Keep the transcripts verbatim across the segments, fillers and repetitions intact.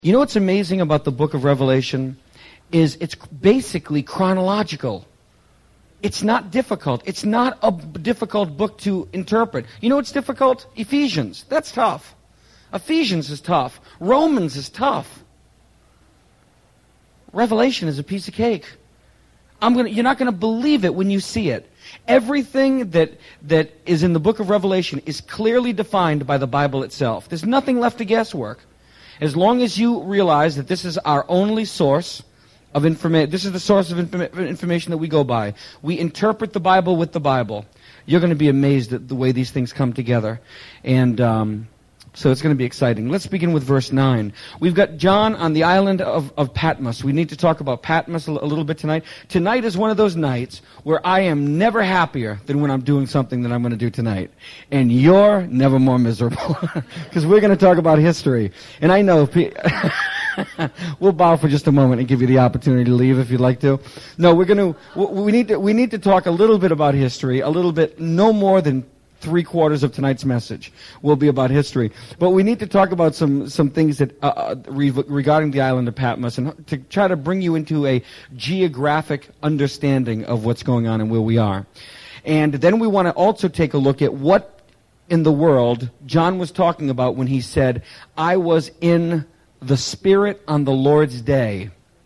You know what's amazing about the book of Revelation is it's basically chronological. It's not difficult. It's not a difficult book to interpret. You know what's difficult? Ephesians. That's tough. Ephesians is tough. Romans is tough. Revelation is a piece of cake. I'm gonna, you're not going to believe it when you see it. Everything that that is in the book of Revelation is clearly defined by the Bible itself. There's nothing left to guesswork. As long as you realize that this is our only source of information, this is the source of inform- information that we go by. We interpret the Bible with the Bible. You're going to be amazed at the way these things come together. And um, so it's going to be exciting. Let's begin with verse nine. We've got John on the island of, of Patmos. We need to talk about Patmos a, l- a little bit tonight. Tonight is one of those nights where I am never happier than when I'm doing something that I'm going to do tonight. And you're never more miserable. Because we're going to talk about history. And I know... Pe- we'll bow for just a moment and give you the opportunity to leave if you'd like to. No, we're going to... We need to, we need to talk a little bit about history. A little bit, no more than... Three quarters of tonight's message will be about history. But we need to talk about some, some things that uh, re- regarding the island of Patmos and to try to bring you into a geographic understanding of what's going on and where we are. And then we want to also take a look at what in the world John was talking about when he said, I was in the Spirit on the Lord's day.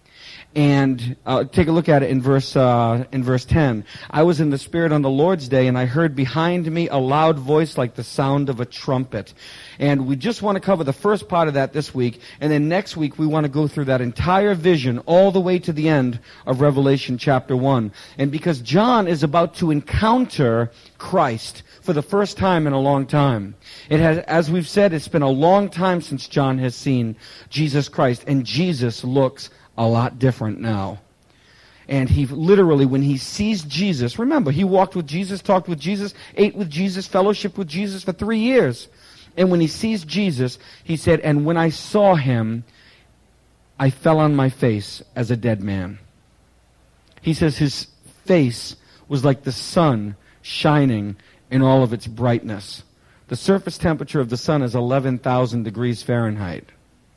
And uh, take a look at it in verse uh, in verse ten. I was in the Spirit on the Lord's day, and I heard behind me a loud voice like the sound of a trumpet. And we just want to cover the first part of that this week, and then next week we want to go through that entire vision all the way to the end of Revelation chapter one. And because John is about to encounter Christ for the first time in a long time. It has, as we've said, it's been a long time since John has seen Jesus Christ, and Jesus looks a lot different now. And he literally, when he sees Jesus, remember, he walked with Jesus, talked with Jesus, ate with Jesus, fellowshiped with Jesus for three years. And when he sees Jesus, he said, and when I saw him, I fell on my face as a dead man. He says his face was like the sun shining in all of its brightness. The surface temperature of the sun is eleven thousand degrees Fahrenheit.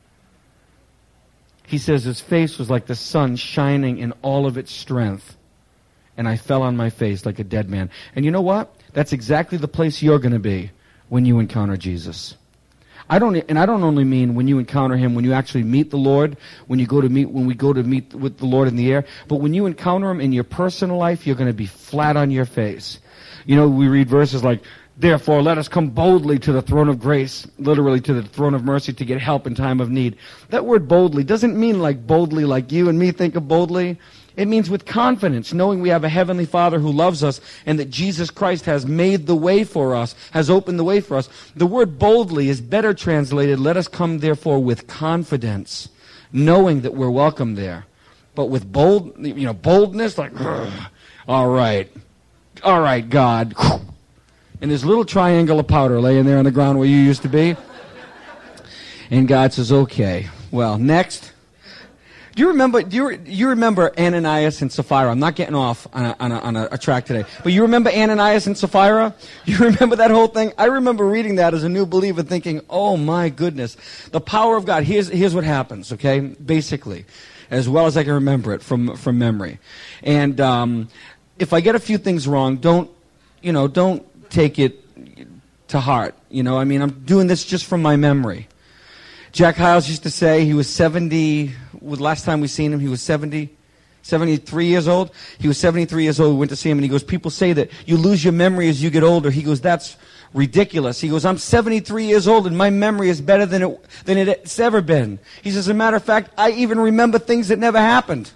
He says his face was like the sun shining in all of its strength. And I fell on my face like a dead man. And you know what? That's exactly the place you're going to be when you encounter Jesus. I don't, and I don't only mean when you encounter him, when you actually meet the Lord, when you go to meet, when we go to meet with the Lord in the air, but when you encounter him in your personal life, you're going to be flat on your face. You know, we read verses like, therefore, let us come boldly to the throne of grace, literally to the throne of mercy, to get help in time of need. That word boldly doesn't mean like boldly like you and me think of boldly. It means with confidence, knowing we have a heavenly Father who loves us and that Jesus Christ has made the way for us, has opened the way for us. The word boldly is better translated, let us come therefore with confidence, knowing that we're welcome there. But with bold, you know, boldness, like, all right, all right, God. And this little triangle of powder laying there on the ground where you used to be. And God says, okay, well, next. Do you remember, do you, you remember Ananias and Sapphira? I'm not getting off on a, on, a, on a, a track today. But you remember Ananias and Sapphira? You remember that whole thing? I remember reading that as a new believer thinking, oh my goodness, the power of God. Here's, here's what happens, okay, basically, as well as I can remember it from, from memory. And um, if I get a few things wrong, don't, you know, don't, take it to heart. You know, I mean, I'm doing this just from my memory. Jack Hiles used to say he was seventy, with last time we seen him, he was seventy, seventy-three years old. He was seventy-three years old. We went to see him, and he goes, people say that you lose your memory as you get older. He goes, that's ridiculous. He goes, I'm seventy-three years old, and my memory is better than, it, than it's ever been. He says, as a matter of fact, I even remember things that never happened.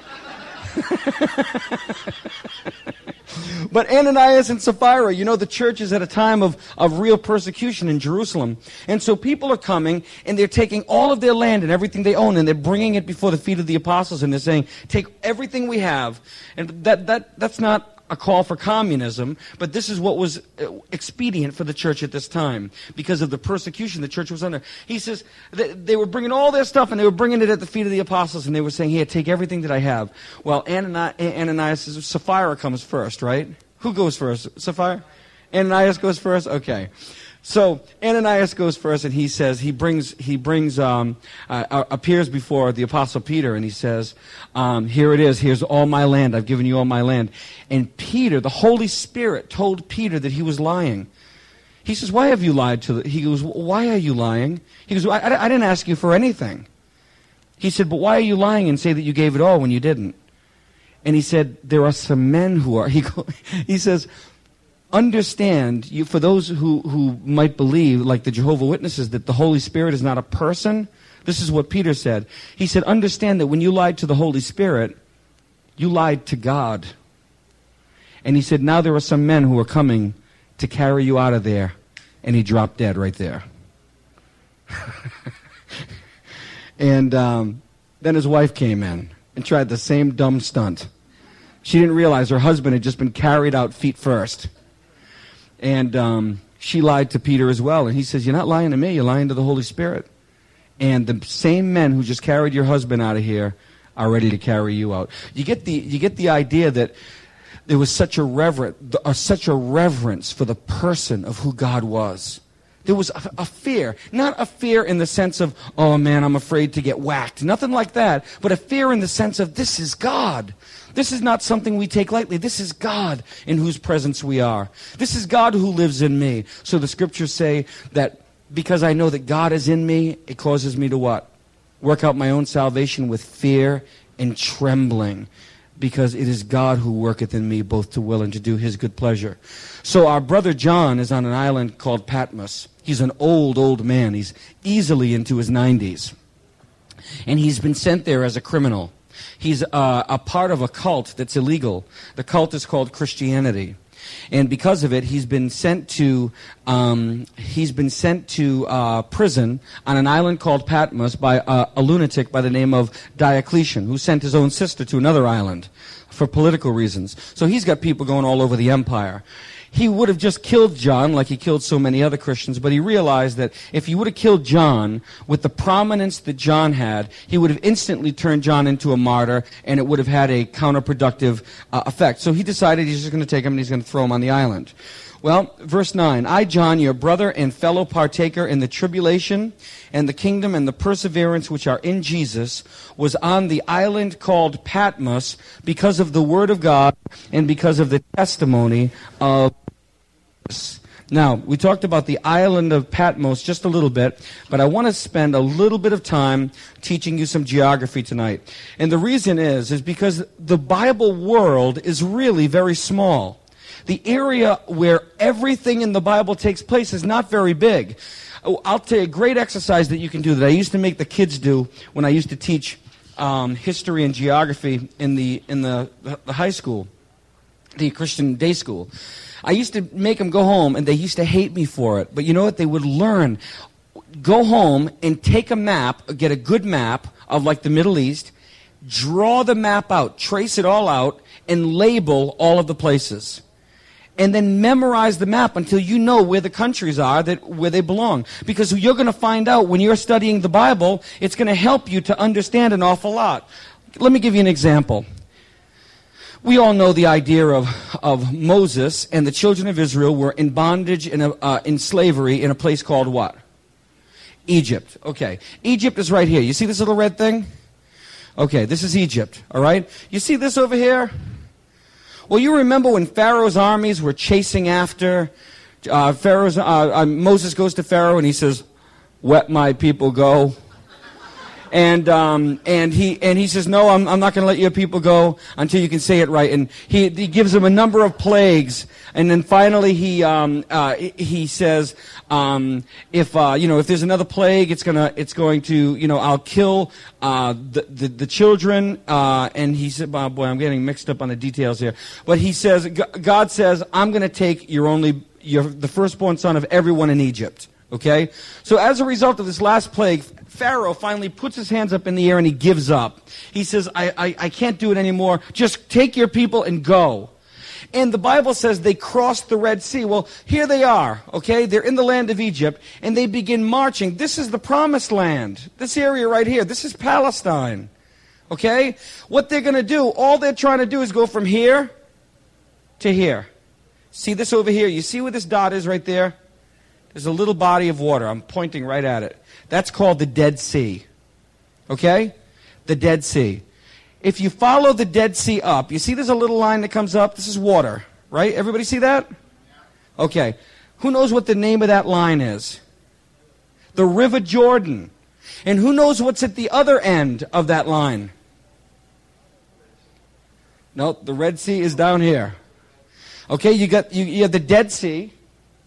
But Ananias and Sapphira, you know, the church is at a time of, of real persecution in Jerusalem. And so people are coming, and they're taking all of their land and everything they own, and they're bringing it before the feet of the apostles, and they're saying, take everything we have. And that, that that's not a call for communism, but this is what was expedient for the church at this time because of the persecution the church was under. He says they were bringing all their stuff, and they were bringing it at the feet of the apostles, and they were saying, here, take everything that I have. Well, Ananias, Ananias says, Sapphira comes first, right? Who goes first? Sapphira? Ananias goes first? Okay. So Ananias goes first, and he says, he brings, he brings, um, uh, appears before the Apostle Peter, and he says, um, here it is, here's all my land, I've given you all my land. And Peter, the Holy Spirit, told Peter that he was lying. He says, why have you lied to the, he goes, why are you lying? He goes, I, I, I didn't ask you for anything. He said, but why are you lying and say that you gave it all when you didn't? And he said, there are some men who are, he, go, he says, understand, you, for those who, who might believe, like the Jehovah's Witnesses, that the Holy Spirit is not a person, this is what Peter said. He said, understand that when you lied to the Holy Spirit, you lied to God. And he said, now there are some men who are coming to carry you out of there. And he dropped dead right there. And um, then his wife came in and tried the same dumb stunt. She didn't realize her husband had just been carried out feet first. And um, she lied to Peter as well. And he says, you're not lying to me, you're lying to the Holy Spirit. And the same men who just carried your husband out of here are ready to carry you out. You get the, you get the idea that there was such a, reverent, uh, such a reverence for the person of who God was. There was a, a fear, not a fear in the sense of, oh man, I'm afraid to get whacked. Nothing like that, but a fear in the sense of, this is God. This is not something we take lightly. This is God in whose presence we are. This is God who lives in me. So the scriptures say that because I know that God is in me, it causes me to what? Work out my own salvation with fear and trembling. Because it is God who worketh in me both to will and to do his good pleasure. So our brother John is on an island called Patmos. He's an old, old man. He's easily into his nineties. And he's been sent there as a criminal. He's uh, a part of a cult that's illegal. The cult is called Christianity. And because of it, he's been sent to um, he's been sent to uh, prison on an island called Patmos by uh, a lunatic by the name of Diocletian, who sent his own sister to another island for political reasons. So he's got people going all over the empire. He would have just killed John like he killed so many other Christians, but he realized that if he would have killed John with the prominence that John had, he would have instantly turned John into a martyr, and it would have had a counterproductive uh, effect. So he decided he's just going to take him and he's going to throw him on the island. Well, verse nine, I, John, your brother and fellow partaker in the tribulation and the kingdom and the perseverance which are in Jesus, was on the island called Patmos because of the word of God and because of the testimony of Now, we talked about the island of Patmos just a little bit, but I want to spend a little bit of time teaching you some geography tonight. And the reason is, is because the Bible world is really very small. The area where everything in the Bible takes place is not very big. I'll tell you a great exercise that you can do that I used to make the kids do when I used to teach um, history and geography in the in the, the high school, the Christian day school. I used to make them go home, and they used to hate me for it. But you know what? They would learn. Go home and take a map, get a good map of like the Middle East, draw the map out, trace it all out, and label all of the places. And then memorize the map until you know where the countries are, that where they belong. Because you're going to find out when you're studying the Bible, it's going to help you to understand an awful lot. Let me give you an example. We all know the idea of, of Moses and the children of Israel were in bondage, in, a, uh, in slavery in a place called what? Egypt. Okay. Egypt is right here. You see this little red thing? Okay, this is Egypt, all right? You see this over here? Well, you remember when Pharaoh's armies were chasing after uh, Pharaoh's, uh, uh, Moses goes to Pharaoh and he says, "Let my people go." And um, and he and he says, "No, I'm I'm not going to let your people go until you can say it right." And he he gives them a number of plagues, and then finally he um uh he says, um if uh you know if there's another plague, it's gonna it's going to you know I'll kill uh the the, the children. Uh, and he said, oh, boy, I'm getting mixed up on the details here. But he says, God says, I'm going to take your only your the firstborn son of everyone in Egypt. Okay? So as a result of this last plague, Pharaoh finally puts his hands up in the air and he gives up. He says, I, I, I can't do it anymore. Just take your people and go. And the Bible says they crossed the Red Sea. Well, here they are, okay? They're in the land of Egypt, and they begin marching. This is the promised land. This area right here. This is Palestine, okay? What they're going to do, all they're trying to do is go from here to here. See this over here? You see where this dot is right there? There's a little body of water. I'm pointing right at it. That's called the Dead Sea. Okay? The Dead Sea. If you follow the Dead Sea up, you see there's a little line that comes up? This is water, right? Everybody see that? Okay. Who knows what the name of that line is? The River Jordan. And who knows what's at the other end of that line? No, the Red Sea is down here. Okay, you got you, you have the Dead Sea,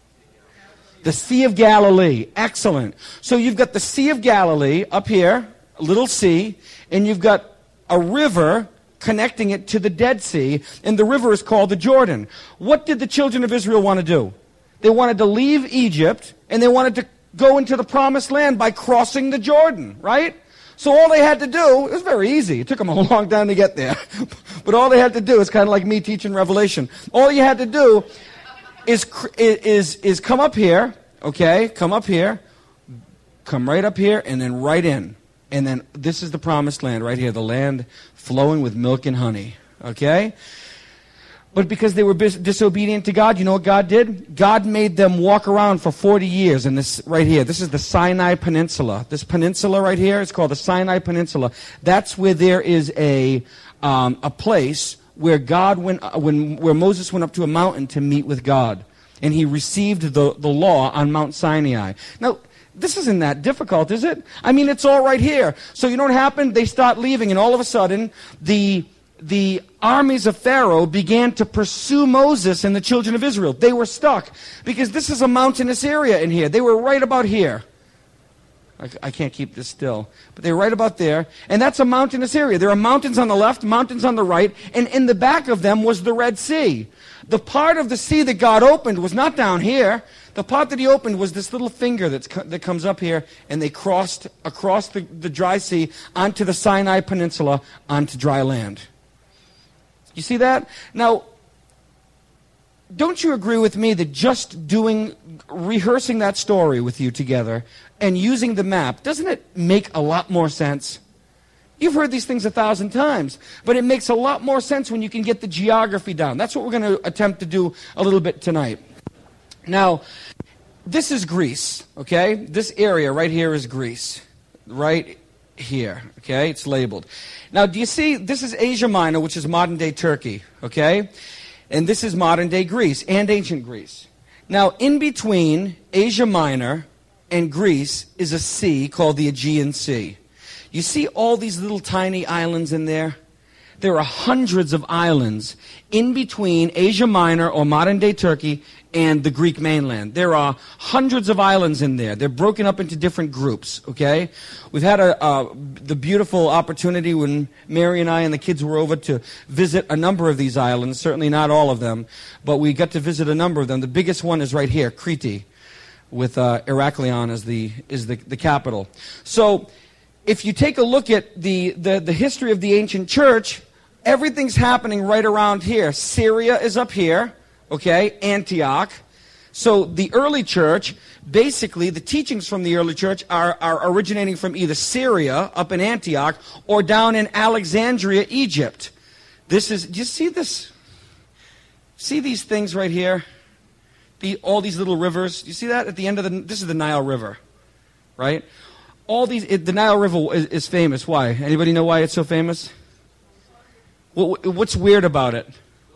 the Sea of Galilee. Excellent. So you've got the Sea of Galilee up here, a little sea, and you've got a river connecting it to the Dead Sea, and the river is called the Jordan. What did the children of Israel want to do? They wanted to leave Egypt, and they wanted to go into the Promised Land by crossing the Jordan, right? So all they had to do, it was very easy. It took them a long time to get there. But all they had to do, is kind of like me teaching Revelation. All you had to do is, is, is come up here, okay? Come up here, come right up here, and then right in. And then this is the Promised Land right here, the land flowing with milk and honey, okay? But because they were bis- disobedient to God, you know what God did? God made them walk around for forty years in this right here. This is the Sinai Peninsula. This peninsula right here is called the Sinai Peninsula. That's where there is a um, a place where God went, uh, when where Moses went up to a mountain to meet with God, and he received the the law on Mount Sinai. Now, this isn't that difficult, is it? I mean, it's all right here. So you know what happened? They start leaving, and all of a sudden, the the armies of Pharaoh began to pursue Moses and the children of Israel. They were stuck because this is a mountainous area in here. They were right about here. I, I can't keep this still. But they were right about there. And that's a mountainous area. There are mountains on the left, mountains on the right, and in the back of them was the Red Sea. The part of the sea that God opened was not down here. The part that he opened was this little finger that's co- that comes up here, and they crossed across the, the dry sea onto the Sinai Peninsula, onto dry land. You see that? Now, don't you agree with me that just doing, rehearsing that story with you together and using the map, doesn't it make a lot more sense? You've heard these things a thousand times, but it makes a lot more sense when you can get the geography down. That's what we're going to attempt to do a little bit tonight. Now, this is Greece, okay? This area right here is Greece, right here, okay? It's labeled. Now, do you see, this is Asia Minor, which is modern-day Turkey, okay? And this is modern-day Greece and ancient Greece. Now, in between Asia Minor and Greece is a sea called the Aegean Sea. You see all these little tiny islands in there? There are hundreds of islands in between Asia Minor or modern-day Turkey and the Greek mainland. There are hundreds of islands in there. They're broken up into different groups, okay? We've had a, uh, the beautiful opportunity when Mary and I and the kids were over to visit a number of these islands, certainly not all of them, but we got to visit a number of them. The biggest one is right here, Crete, with uh, Heraklion as the, is the, the capital. So if you take a look at the, the, the history of the ancient church, everything's happening right around here. Syria is up here, okay, Antioch. So the early church, basically the teachings from the early church are, are originating from either Syria up in Antioch or down in Alexandria, Egypt. This is, do you see this? See these things right here? The, all these little rivers. You see that at the end of the, this is the Nile River, right? All these, it, the Nile River is, is famous. Why? Anybody know why it's so famous? What, what's weird about it?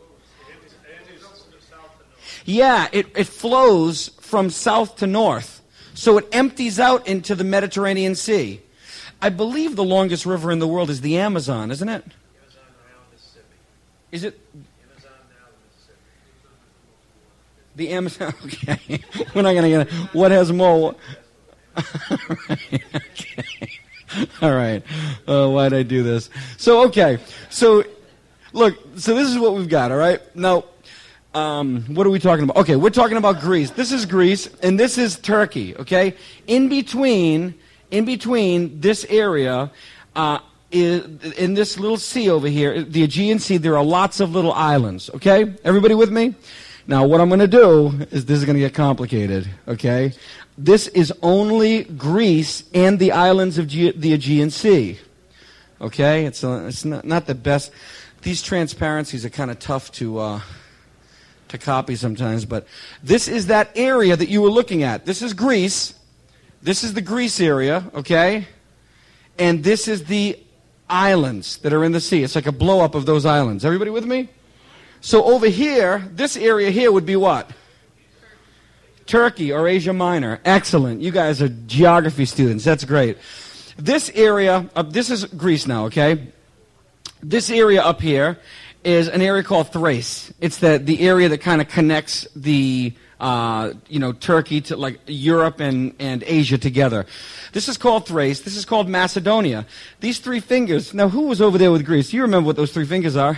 Yeah, it, it flows from south to north. So it empties out into the Mediterranean Sea. I believe the longest river in the world is the Amazon, isn't it? Amazon now, Mississippi. Is it? Amazon now, Mississippi. The Amazon, okay. We're not going to get it. What has more? Right, okay. All right. Uh, why'd I do this? So, okay. So, look, so this is what we've got, all right? Now, um, what are we talking about? Okay, we're talking about Greece. This is Greece, and this is Turkey, okay? In between, in between this area, uh, is, in this little sea over here, the Aegean Sea, there are lots of little islands, okay? Everybody with me? Now, what I'm going to do is this is going to get complicated, okay? This is only Greece and the islands of Ge- the Aegean Sea, okay? It's, a, it's not, not the best. These transparencies are kind of tough to uh, to copy sometimes, but this is that area that you were looking at. This is Greece. This is the Greece area, okay? And this is the islands that are in the sea. It's like a blow-up of those islands. Everybody with me? So over here, this area here would be what? Turkey or Asia Minor. Excellent. You guys are geography students. That's great. This area, uh, this is Greece now, okay? This area up here is an area called Thrace. It's the, the area that kind of connects the, uh, you know, Turkey to like Europe and, and Asia together. This is called Thrace. This is called Macedonia. These three fingers. Now, who was over there with Greece? You remember what those three fingers are?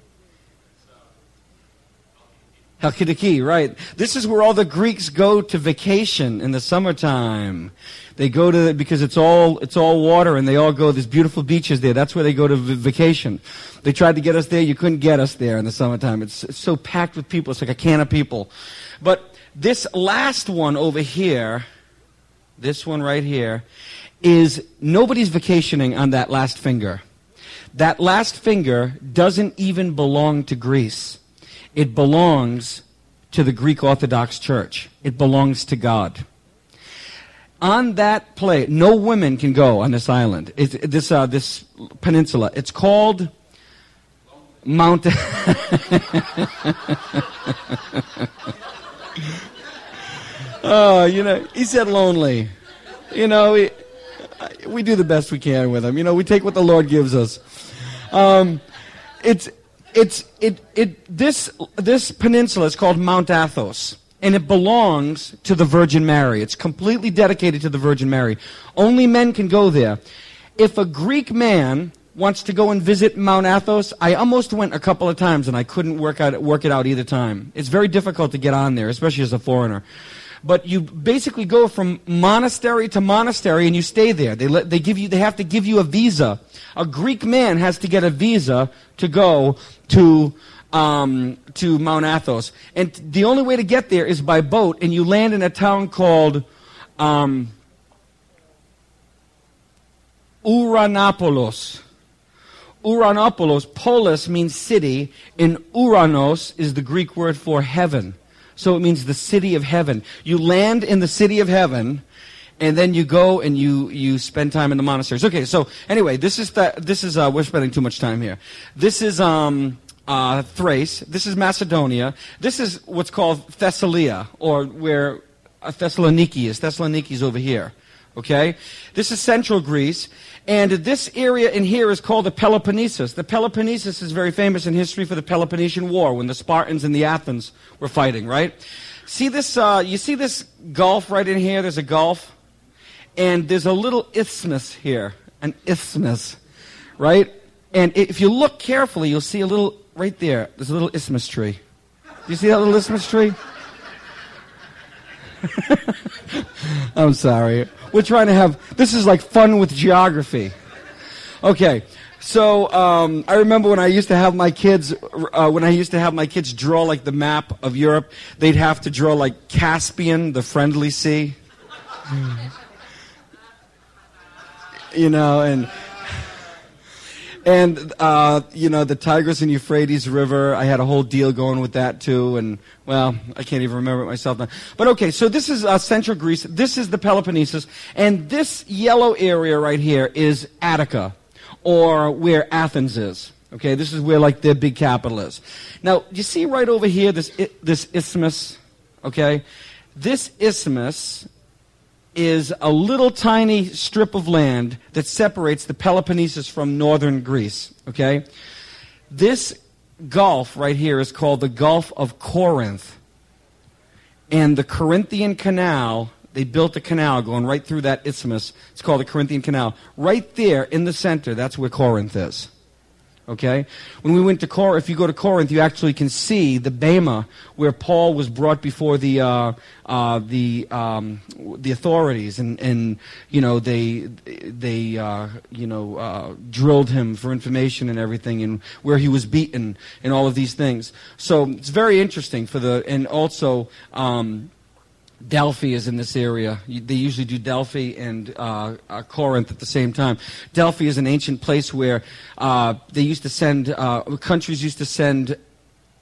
Halkidiki, right. This is where all the Greeks go to vacation in the summertime. They go to, the, because it's all it's all water, and they all go, there's beautiful beaches there. That's where they go to v- vacation. They tried to get us there. You couldn't get us there in the summertime. It's, it's so packed with people. It's like a can of people. But this last one over here, this one right here, is nobody's vacationing on that last finger. That last finger doesn't even belong to Greece. It belongs to the Greek Orthodox Church. It belongs to God. On that place, no women can go on this island, it's, this uh, this peninsula. It's called Mount. Oh, you know, he said lonely. You know, we, we do the best we can with him. You know, we take what the Lord gives us. Um, it's. It's it it this this peninsula is called Mount Athos, and it belongs to the Virgin Mary. It's completely dedicated to the Virgin Mary. Only men can go there. If a Greek man wants to go and visit Mount Athos, I almost went a couple of times and I couldn't work out work it out either time. It's very difficult to get on there, especially as a foreigner. But you basically go from monastery to monastery and you stay there. They let, they give you they have to give you a visa. A Greek man has to get a visa to go to um, to Mount Athos, and the only way to get there is by boat. And you land in a town called um, Uranopolis. Uranopolis, polis means city, and Uranos is the Greek word for heaven. So it means the city of heaven. You land in the city of heaven, and then you go and you, you spend time in the monasteries. Okay, so anyway, this is the, this is uh, we're spending too much time here. This is um, uh, Thrace. This is Macedonia. This is what's called Thessalia, or where uh, Thessaloniki is. Thessaloniki is over here. Okay, this is central Greece. And this area in here is called the Peloponnesus. The Peloponnesus is very famous in history for the Peloponnesian War, when the Spartans and the Athens were fighting, right? See this, uh, you see this gulf right in here? There's a gulf. And there's a little isthmus here, an isthmus, right? And if you look carefully, you'll see a little, right there, there's a little isthmus tree. Do you see that little isthmus tree? I'm sorry. We're trying to have, this is like fun with geography. Okay, so um, I remember when I used to have my kids, uh, when I used to have my kids draw like the map of Europe, they'd have to draw like Caspian, the friendly sea. You know, and... And, uh, you know, the Tigris and Euphrates River, I had a whole deal going with that, too. And, well, I can't even remember it myself now. But, okay, so this is uh, central Greece. This is the Peloponnesus. And this yellow area right here is Attica, or where Athens is. Okay, this is where, like, their big capital is. Now, you see right over here this, this isthmus, okay? This isthmus is a little tiny strip of land that separates the Peloponnesus from northern Greece, okay? This gulf right here is called the Gulf of Corinth. And the Corinthian Canal, they built a canal going right through that isthmus. It's called the Corinthian Canal. Right there in the center, that's where Corinth is. Okay? When we went to Corinth, if you go to Corinth, you actually can see the bema where Paul was brought before the uh, uh, the um, the authorities, and, and you know they they uh, you know uh, drilled him for information and everything, and where he was beaten and all of these things. So it's very interesting for the and also. Um, Delphi is in this area. They usually do Delphi and uh, uh, Corinth at the same time. Delphi is an ancient place where uh, they used to send, uh, countries used to send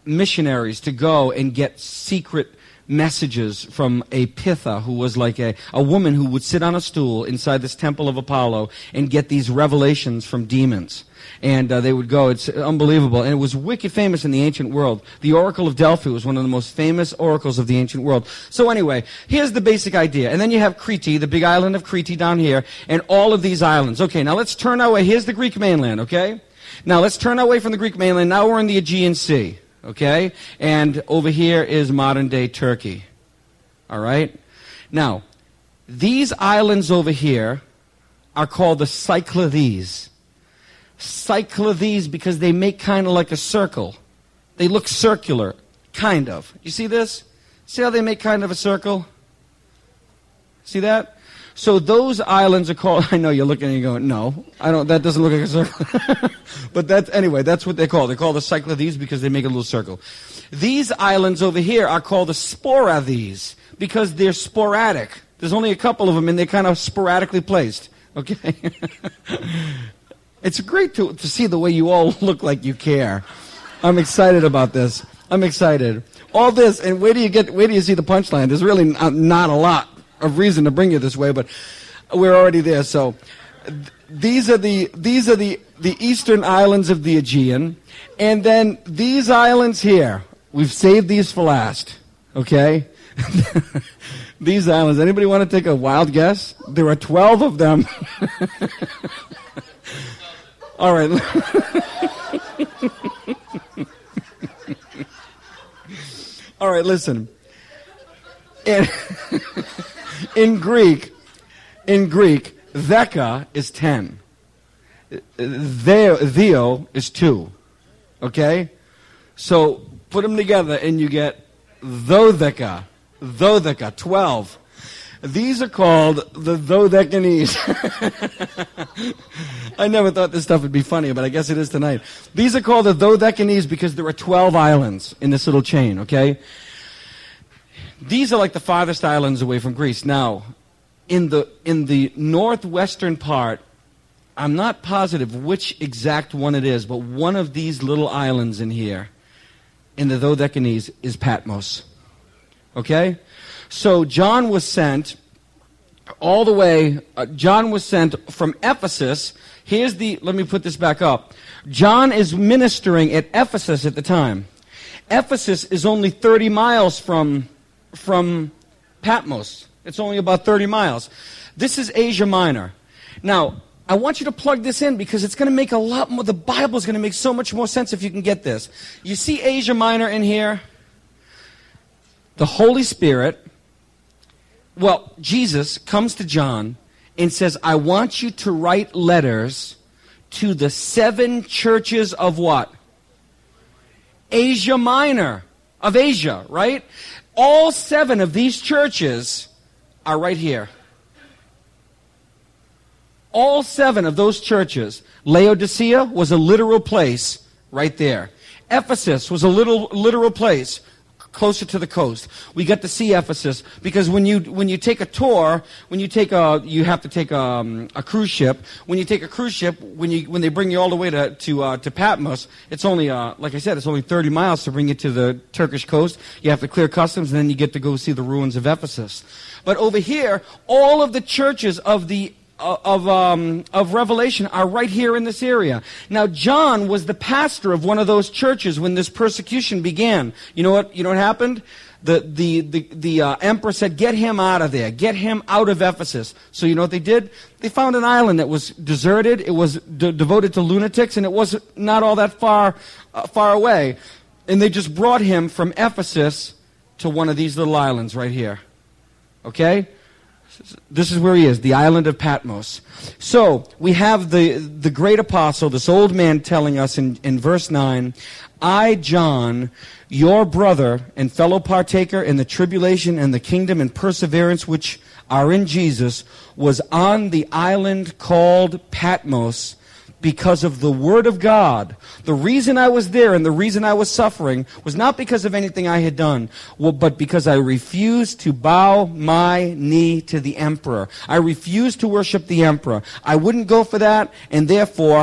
missionaries to go and get secret messages from a Pitha, who was like a, a woman who would sit on a stool inside this temple of Apollo and get these revelations from demons. And uh, they would go. It's unbelievable. And it was wicked famous in the ancient world. The Oracle of Delphi was one of the most famous oracles of the ancient world. So anyway, here's the basic idea. And then you have Crete, the big island of Crete down here, and all of these islands. Okay, now let's turn our way. Here's the Greek mainland, okay? Now let's turn away from the Greek mainland. Now we're in the Aegean Sea, okay? And over here is modern-day Turkey, all right? Now, these islands over here are called the Cyclades. Cyclades because they make kind of like a circle. They look circular, kind of. You see this? See how they make kind of a circle? See that? So those islands are called, I know you're looking and you're going, no, I don't, that doesn't look like a circle. But that's, anyway, that's what they're called. They're called the Cyclades because they make a little circle. These islands over here are called the Sporades because they're sporadic. There's only a couple of them and they're kind of sporadically placed. Okay? It's great to, to see the way you all look like you care. I'm excited about this. I'm excited. All this, and where do you get, where do you see the punchline? There's really not, not a lot of reason to bring you this way, but we're already there. So th- these are the these are the, the eastern islands of the Aegean, and then these islands here, we've saved these for last. Okay? These islands, anybody want to take a wild guess? There are twelve of them. All right. All right, listen. In, in Greek, in Greek, Theka is ten. Theo, theo is two. Okay? So put them together and you get Dodeka. Dodeka, twelve. These are called the Dodecanese. I never thought this stuff would be funny, but I guess it is tonight. These are called the Dodecanese because there are twelve islands in this little chain, okay? These are like the farthest islands away from Greece. Now, in the in the northwestern part, I'm not positive which exact one it is, but one of these little islands in here, in the Dodecanese, is Patmos. Okay? So John was sent all the way, uh, John was sent from Ephesus. Here's the, let me put this back up. John is ministering at Ephesus at the time. Ephesus is only thirty miles from, from Patmos. It's only about thirty miles. This is Asia Minor. Now, I want you to plug this in because it's going to make a lot more, the Bible is going to make so much more sense if you can get this. You see Asia Minor in here? The Holy Spirit, well, Jesus comes to John and says, I want you to write letters to the seven churches of what? Asia Minor, of Asia, right? All seven of these churches are right here. All seven of those churches. Laodicea was a literal place right there. Ephesus was a little literal place closer to the coast. We got to see Ephesus because when you when you take a tour, when you take a you have to take a, um, a cruise ship. When you take a cruise ship, when you when they bring you all the way to to uh, to Patmos, it's only uh, like I said, it's only thirty miles to bring you to the Turkish coast. You have to clear customs, and then you get to go see the ruins of Ephesus. But over here, all of the churches of the of um, of Revelation are right here in this area. Now, John was the pastor of one of those churches when this persecution began. You know what? You know what happened? The the the, the uh, emperor said, "Get him out of there. Get him out of Ephesus." So you know what they did? They found an island that was deserted. It was de- devoted to lunatics, and it was not all that far uh, far away. And they just brought him from Ephesus to one of these little islands right here. Okay. This is where he is, the island of Patmos. So, we have the, the great apostle, this old man telling us in, in verse nine, I, John, your brother and fellow partaker in the tribulation and the kingdom and perseverance which are in Jesus, was on the island called Patmos because of the word of God. The reason I was there and the reason I was suffering was not because of anything I had done, well, but because I refused to bow my knee to the emperor. I refused to worship the emperor. I wouldn't go for that, and therefore,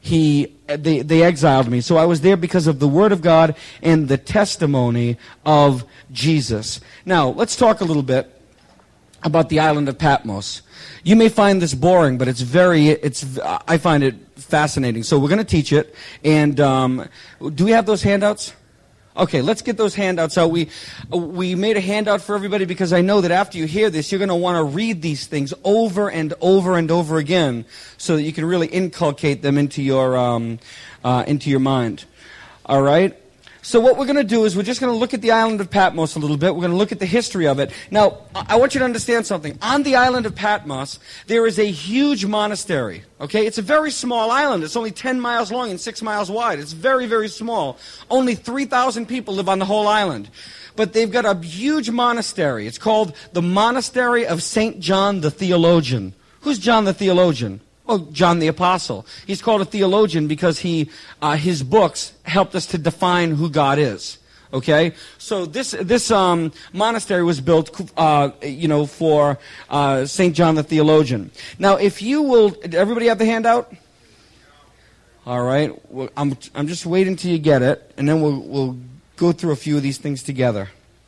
he they, they exiled me. So I was there because of the Word of God and the testimony of Jesus. Now, let's talk a little bit about the island of Patmos. You may find this boring, but it's very, it's, I find it fascinating. So we're going to teach it. And um, do we have those handouts? Okay, let's get those handouts out. We we made a handout for everybody because I know that after you hear this, you're going to want to read these things over and over and over again so that you can really inculcate them into your um, uh, into your mind. All right? So what we're going to do is we're just going to look at the island of Patmos a little bit. We're going to look at the history of it. Now, I want you to understand something. On the island of Patmos, there is a huge monastery. Okay? It's a very small island. It's only ten miles long and six miles wide. It's very, very small. Only three thousand people live on the whole island. But they've got a huge monastery. It's called the Monastery of Saint John the Theologian. Who's John the Theologian? Well, John the Apostle. He's called a theologian because he, uh, his books helped us to define who God is. Okay, so this this um, monastery was built, uh, you know, for uh, Saint John the Theologian. Now, if you will, did everybody have the handout? All right, well, I'm I'm just waiting till you get it, and then we'll we'll go through a few of these things together.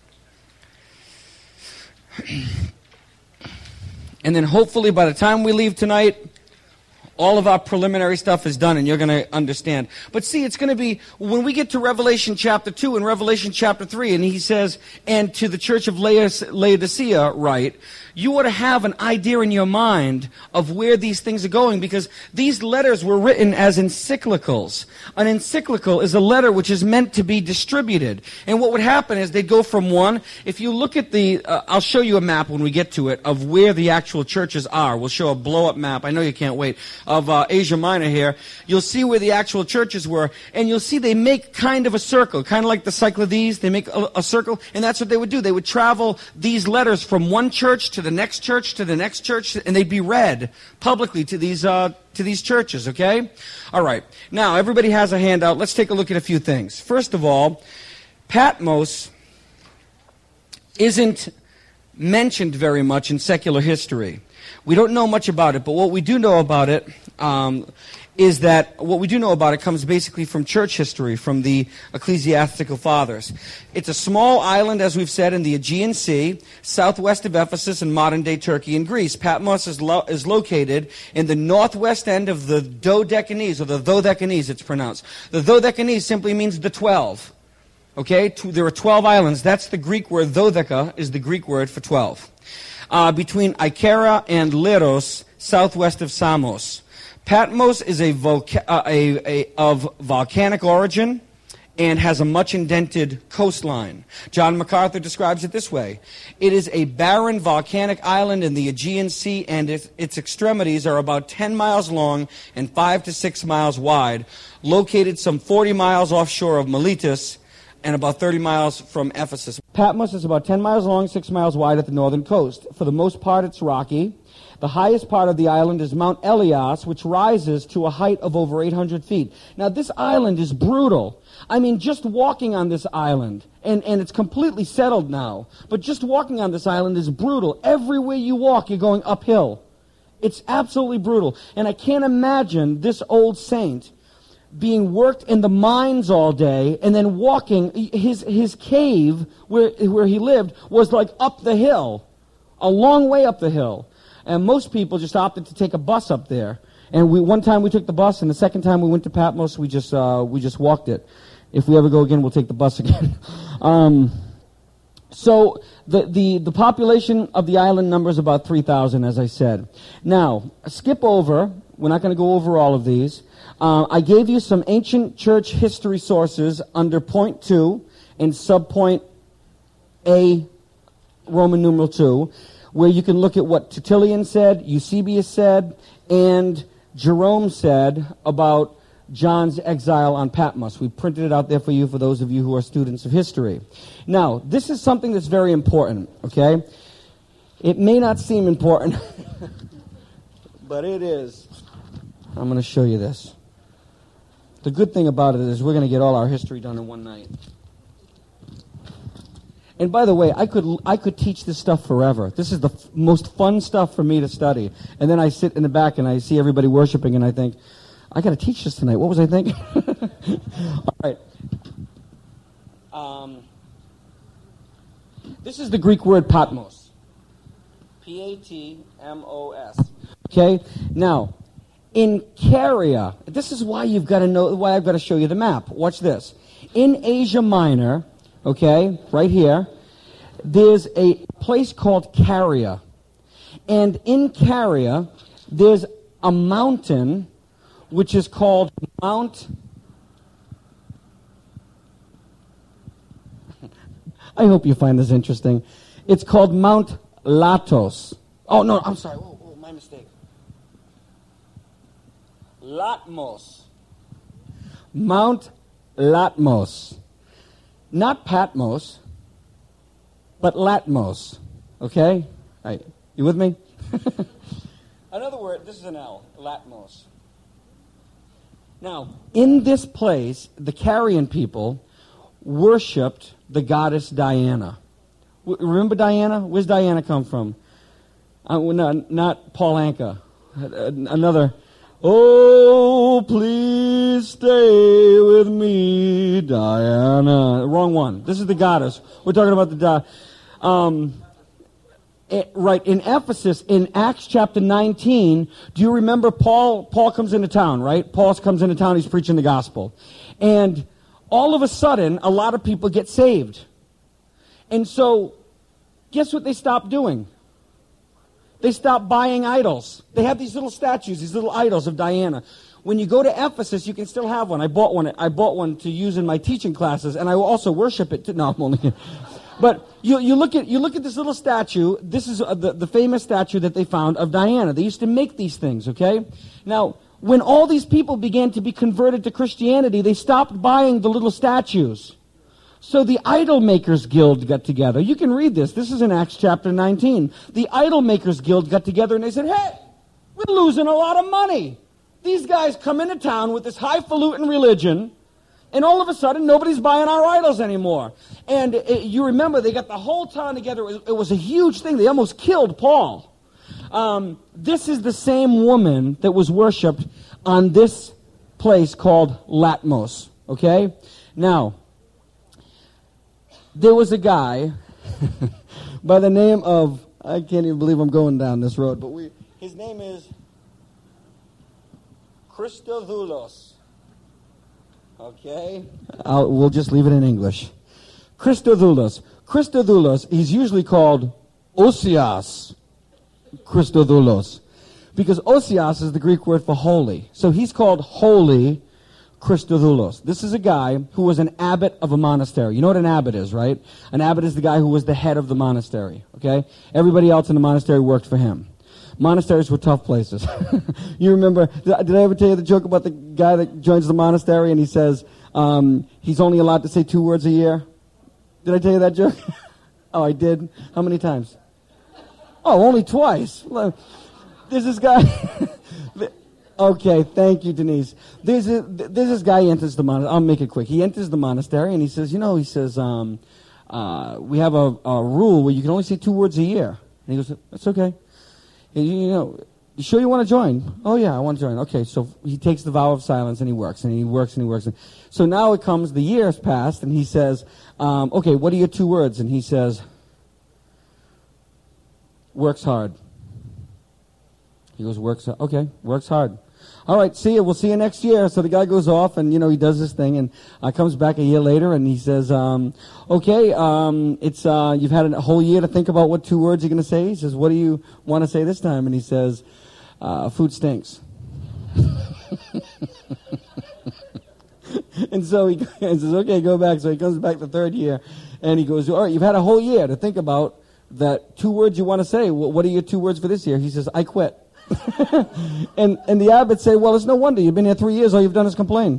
And then hopefully by the time we leave tonight, all of our preliminary stuff is done, and you're going to understand. But see, it's going to be, when we get to Revelation chapter two and Revelation chapter three, and he says, and to the church of Laodicea write, you ought to have an idea in your mind of where these things are going, because these letters were written as encyclicals. An encyclical is a letter which is meant to be distributed. And what would happen is they'd go from one, if you look at the, uh, I'll show you a map when we get to it, of where the actual churches are. We'll show a blow-up map. I know you can't wait. Of uh, Asia Minor here, you'll see where the actual churches were, and you'll see they make kind of a circle, kind of like the Cyclades. They make a, a circle, and that's what they would do. They would travel these letters from one church to the next church to the next church, and they'd be read publicly to these uh, to these churches. Okay, all right. Now everybody has a handout. Let's take a look at a few things. First of all, Patmos isn't mentioned very much in secular history. We don't know much about it, but what we do know about it um, is that what we do know about it comes basically from church history, from the ecclesiastical fathers. It's a small island, as we've said, in the Aegean Sea, southwest of Ephesus in modern-day Turkey and Greece. Patmos is, lo- is located in the northwest end of the Dodecanese, or the Dodecanese it's pronounced. The Dodecanese simply means the twelve. Okay, there are twelve islands. That's the Greek word. Dodeca is the Greek word for twelve. Uh, between Ikera and Leros, southwest of Samos. Patmos is a, volca- uh, a, a of volcanic origin and has a much indented coastline. John MacArthur describes it this way. It is a barren volcanic island in the Aegean Sea, and its, its extremities are about ten miles long and five to six miles wide, located some forty miles offshore of Miletus, and about thirty miles from Ephesus. Patmos is about ten miles long, six miles wide at the northern coast. For the most part, it's rocky. The highest part of the island is Mount Elias, which rises to a height of over eight hundred feet. Now, this island is brutal. I mean, just walking on this island, and, and it's completely settled now, but just walking on this island is brutal. Everywhere you walk, you're going uphill. It's absolutely brutal. And I can't imagine this old saint being worked in the mines all day and then walking. His his cave where where he lived was like up the hill, a long way up the hill. And most people just opted to take a bus up there. And we one time we took the bus, and the second time we went to Patmos, we just uh, we just walked it. If we ever go again, we'll take the bus again. um, so the, the the population of the island numbers about three thousand, as I said. Now, skip over. We're not going to go over all of these. Uh, I gave you some ancient church history sources under point two and subpoint A, Roman numeral two, where you can look at what Tertullian said, Eusebius said, and Jerome said about John's exile on Patmos. We printed it out there for you, for those of you who are students of history. Now, this is something that's very important, okay? It may not seem important, but it is. I'm going to show you this. The good thing about it is we're going to get all our history done in one night. And by the way, I could I could teach this stuff forever. This is the f- most fun stuff for me to study. And then I sit in the back and I see everybody worshiping, and I think, I got to teach this tonight. What was I thinking? All right. Um, this is the Greek word Patmos. P A T M O S. Okay? Now, in Caria, this is why you've got to know, why I've got to show you the map. Watch this. In Asia Minor, okay, right here, there's a place called Caria. And in Caria, there's a mountain which is called Mount... I hope you find this interesting. It's called Mount Latos. Oh, no, I'm sorry. Oh, oh, my mistake. Latmos. Mount Latmos. Not Patmos, but Latmos. Okay? All right. You with me? Another word, this is an L, Latmos. Now, in this place, the Carian people worshipped the goddess Diana. W- remember Diana? Where's Diana come from? Uh, no, not Paul Anka. Uh, another, oh, please stay with me, Diana. Wrong one. This is the goddess. We're talking about the... Di- um, it, right, in Ephesus, in Acts chapter nineteen, do you remember Paul? Paul comes into town, right? Paul comes into town, he's preaching the gospel. And all of a sudden, a lot of people get saved. And so, guess what they stopped doing? They stopped buying idols. They have these little statues, these little idols of Diana. When you go to Ephesus, you can still have one. I bought one. I bought one to use in my teaching classes, and I will also worship it. Too. No, I'm only kidding. But you, you look at you look at this little statue. This is uh, the, the famous statue that they found of Diana. They used to make these things, okay? Now, when all these people began to be converted to Christianity, they stopped buying the little statues. So the Idol Makers Guild got together. You can read this. This is in Acts chapter nineteen. The Idol Makers Guild got together and they said, hey, we're losing a lot of money. These guys come into town with this highfalutin religion, and all of a sudden, nobody's buying our idols anymore. And it, you remember, they got the whole town together. It was, it was a huge thing. They almost killed Paul. Um, this is the same woman that was worshipped on this place called Latmos. Okay? Now, there was a guy by the name of, I can't even believe I'm going down this road, but we, his name is Christodoulos. Okay? I'll, we'll just leave it in English. Christodoulos. Christodoulos, he's usually called Osias Christodoulos, because Osias is the Greek word for holy. So he's called Holy Christodoulos. This is a guy who was an abbot of a monastery. You know what an abbot is, right? An abbot is the guy who was the head of the monastery, okay? Everybody else in the monastery worked for him. Monasteries were tough places. You remember, did I, did I ever tell you the joke about the guy that joins the monastery and he says um, he's only allowed to say two words a year? Did I tell you that joke? Oh, I did? How many times? Oh, only twice. There's this guy. Okay, thank you, Denise. There's, a, there's this guy who enters the monastery. I'll make it quick. He enters the monastery and he says, you know, he says, um, uh, we have a, a rule where you can only say two words a year. And he goes, that's okay. You know, you sure you want to join? Oh, yeah, I want to join. Okay, so he takes the vow of silence and he works and he works and he works. So now it comes, the years passed, and he says, um, okay, what are your two words? And he says, works hard. He goes, works hard. Okay, works hard. All right, see you. We'll see you next year. So the guy goes off and, you know, he does this thing and uh, comes back a year later and he says, um, okay, um, it's uh, you've had a whole year to think about what two words you're going to say. He says, what do you want to say this time? And he says, uh, food stinks. And so he says, okay, go back. So he comes back the third year and he goes, all right, you've had a whole year to think about that two words you want to say. What are your two words for this year? He says, I quit. and and the abbots say, well, it's no wonder. You've been here three years. All you've done is complain.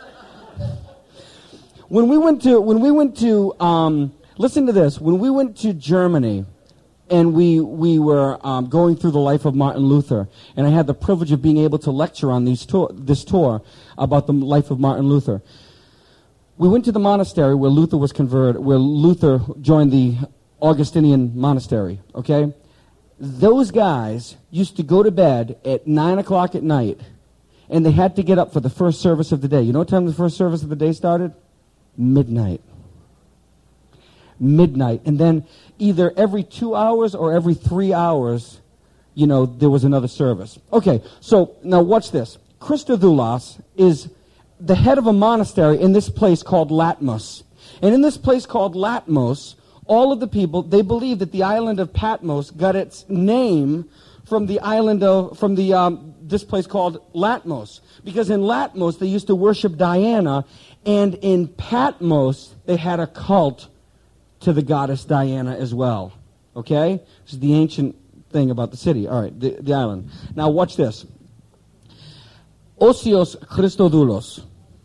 When we went to, when we went to, um, listen to this. When we went to Germany, and we we were um, going through the life of Martin Luther, and I had the privilege of being able to lecture on these tour, this tour about the life of Martin Luther. We went to the monastery where Luther was converted, where Luther joined the Augustinian monastery. Okay. Those guys used to go to bed at nine o'clock at night, And they had to get up for the first service of the day. You know what time the first service of the day started? Midnight. Midnight. And then either every two hours or every three hours, you know, there was another service. Okay, so now watch this. Christodoulos is the head of a monastery in this place called Latmos. And in this place called Latmos, all of the people, they believe that the island of Patmos got its name from the island of, from the, um, this place called Latmos. Because in Latmos, they used to worship Diana, and in Patmos, they had a cult to the goddess Diana as well. Okay? This is the ancient thing about the city. All right, the, the island. Now watch this. Osios Christodoulos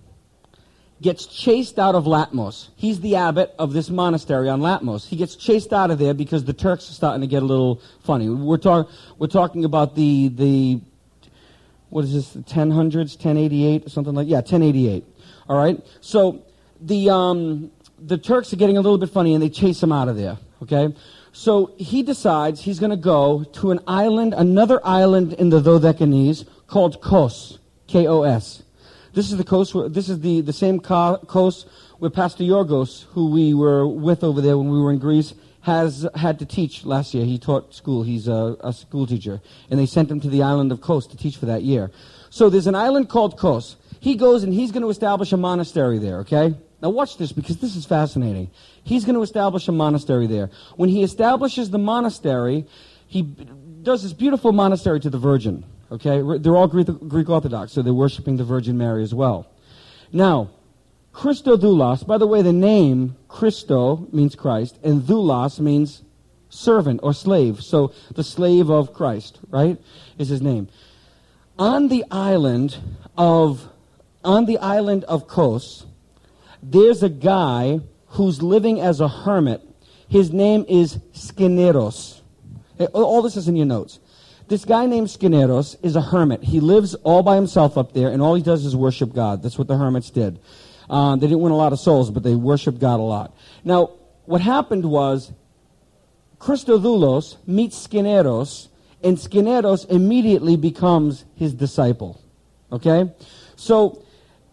gets chased out of Latmos. He's the abbot of this monastery on Latmos. He gets chased out of there because the Turks are starting to get a little funny. We're, talk, we're talking about the, the, what is this, the ten hundreds, ten eighty-eight, or something like, yeah, ten eighty-eight. All right? So the, um, the Turks are getting a little bit funny, and they chase him out of there, okay? So he decides he's going to go to an island, another island in the Dodecanese called Kos, K O S. This is the coast. Where, this is the, the same co- coast where Pastor Yorgos, who we were with over there when we were in Greece, has had to teach last year. He taught school. He's a, a school teacher. And they sent him to the island of Kos to teach for that year. So there's an island called Kos. He goes and he's going to establish a monastery there, okay? Now watch this, because this is fascinating. He's going to establish a monastery there. When he establishes the monastery, he does this beautiful monastery to the Virgin. Okay, they're all Greek, Greek Orthodox, so they're worshiping the Virgin Mary as well. Now, Christodoulos, by the way, the name Christo means Christ, and doulos means servant or slave. So the slave of Christ, right, is his name. On the island of on the island of Kos, there's a guy who's living as a hermit. His name is Skineros. All this is in your notes. This guy named Skineros is a hermit. He lives all by himself up there, and all he does is worship God. That's what the hermits did. Uh, they didn't win a lot of souls, but they worshiped God a lot. Now, what happened was Christodoulos meets Skineros, and Skineros immediately becomes his disciple. Okay? So,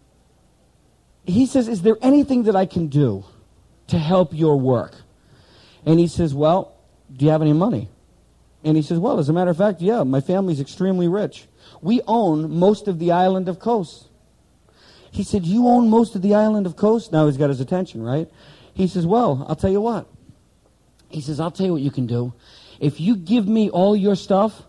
he says, is there anything that I can do to help your work? And he says, well, do you have any money? And he says, well, as a matter of fact, yeah, my family's extremely rich. We own most of the island of Kos. He said, you own most of the island of Kos? Now he's got his attention, right? He says, well, I'll tell you what. He says, I'll tell you what you can do. If you give me all your stuff,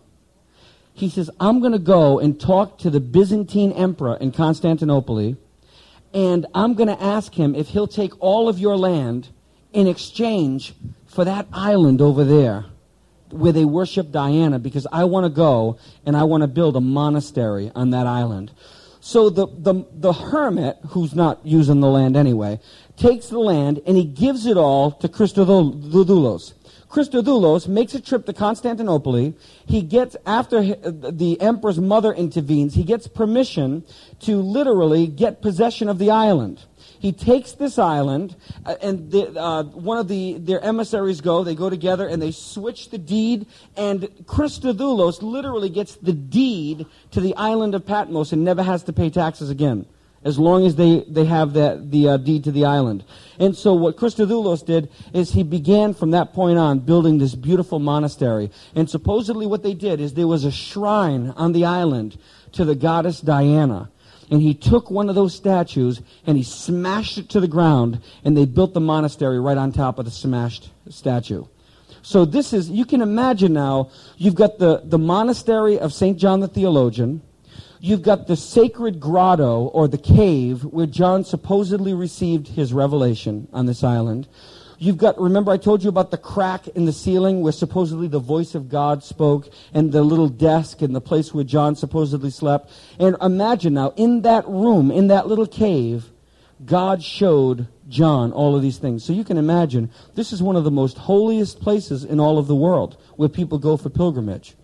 he says, I'm going to go and talk to the Byzantine emperor in Constantinople, and I'm going to ask him if he'll take all of your land in exchange for that island over there where they worship Diana, because I want to go and I want to build a monastery on that island. So the, the, the hermit, who's not using the land anyway, takes the land and he gives it all to Christodoulos. Christodoulos makes a trip to Constantinople. He gets, after the emperor's mother intervenes, he gets permission to literally get possession of the island. He takes this island, uh, and the, uh, one of the their emissaries go, they go together, and they switch the deed, and Christodoulos literally gets the deed to the island of Patmos and never has to pay taxes again, as long as they, they have that, the uh, deed to the island. And so what Christodoulos did is he began from that point on building this beautiful monastery. And supposedly what they did is there was a shrine on the island to the goddess Diana. And he took one of those statues and he smashed it to the ground, and they built the monastery right on top of the smashed statue. So this is, you can imagine now, you've got the, the monastery of Saint John the Theologian, you've got the sacred grotto or the cave where John supposedly received his revelation on this island. You've got, remember I told you about the crack in the ceiling where supposedly the voice of God spoke, and the little desk and the place where John supposedly slept. And imagine now, in that room, in that little cave, God showed John all of these things. So you can imagine, this is one of the most holiest places in all of the world where people go for pilgrimage.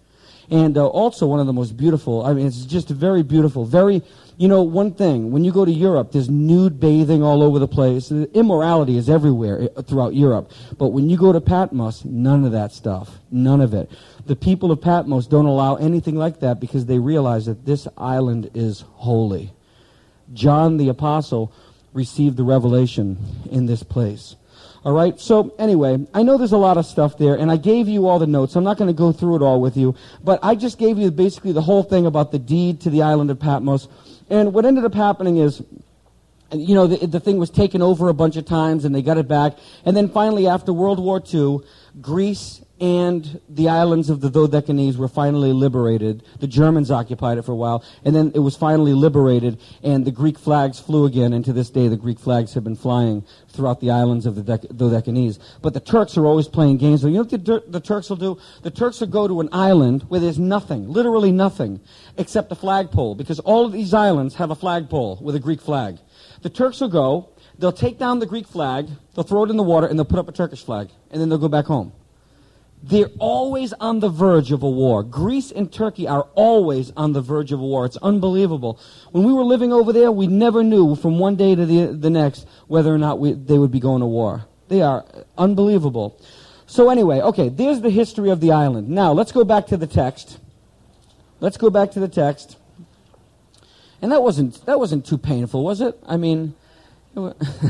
And uh, also one of the most beautiful, I mean, it's just very beautiful, very, you know, one thing, when you go to Europe, there's nude bathing all over the place. Immorality is everywhere throughout Europe. But when you go to Patmos, none of that stuff, none of it. The people of Patmos don't allow anything like that because they realize that this island is holy. John the Apostle received the revelation in this place. All right, so anyway, I know there's a lot of stuff there, and I gave you all the notes. I'm not going to go through it all with you, but I just gave you basically the whole thing about the deed to the island of Patmos. And what ended up happening is, you know, the, the thing was taken over a bunch of times, and they got it back. And then finally, after World War Two, Greece and the islands of the Dodecanese were finally liberated. The Germans occupied it for a while, and then it was finally liberated, and the Greek flags flew again, and to this day the Greek flags have been flying throughout the islands of the Dec- Dodecanese. But the Turks are always playing games. You know what the, Dur- the Turks will do? The Turks will go to an island where there's nothing, literally nothing, except a flagpole, because all of these islands have a flagpole with a Greek flag. The Turks will go, they'll take down the Greek flag, they'll throw it in the water, and they'll put up a Turkish flag, and then they'll go back home. They're always on the verge of a war. Greece and Turkey are always on the verge of a war. It's unbelievable. When we were living over there, we never knew from one day to the, the next whether or not we, they would be going to war. They are unbelievable. So anyway, okay, there's the history of the island. Now, let's go back to the text. Let's go back to the text. And that wasn't that wasn't too painful, was it? I mean... You're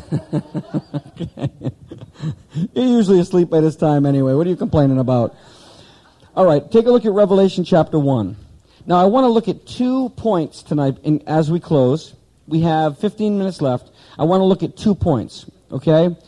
usually asleep by this time anyway. What are you complaining about? All right, take a look at Revelation chapter one. Now, I want to look at two points tonight in, as we close. We have fifteen minutes left. I want to look at two points, okay?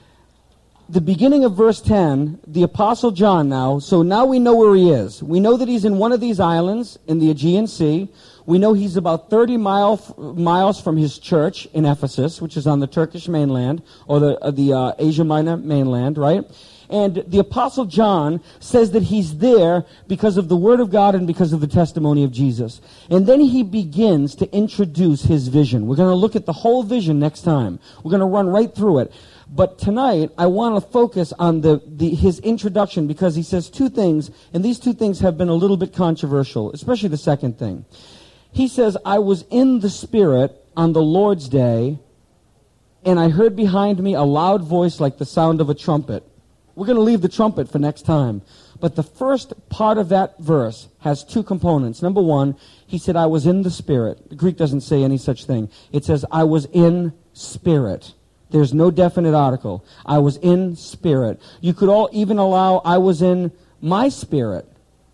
The beginning of verse ten, the Apostle John now, so now we know where he is. We know that he's in one of these islands in the Aegean Sea. We know he's about thirty mile, miles from his church in Ephesus, which is on the Turkish mainland, or the, uh, the uh, Asia Minor mainland, right? And the Apostle John says that he's there because of the Word of God and because of the testimony of Jesus. And then he begins to introduce his vision. We're going to look at the whole vision next time. We're going to run right through it. But tonight, I want to focus on the, the his introduction because he says two things, and these two things have been a little bit controversial, especially the second thing. He says, I was in the Spirit on the Lord's day, and I heard behind me a loud voice like the sound of a trumpet. We're going to leave the trumpet for next time. But the first part of that verse has two components. Number one, he said, I was in the Spirit. The Greek doesn't say any such thing. It says, I was in spirit. There's no definite article. I was in spirit. You could all even allow, I was in my spirit.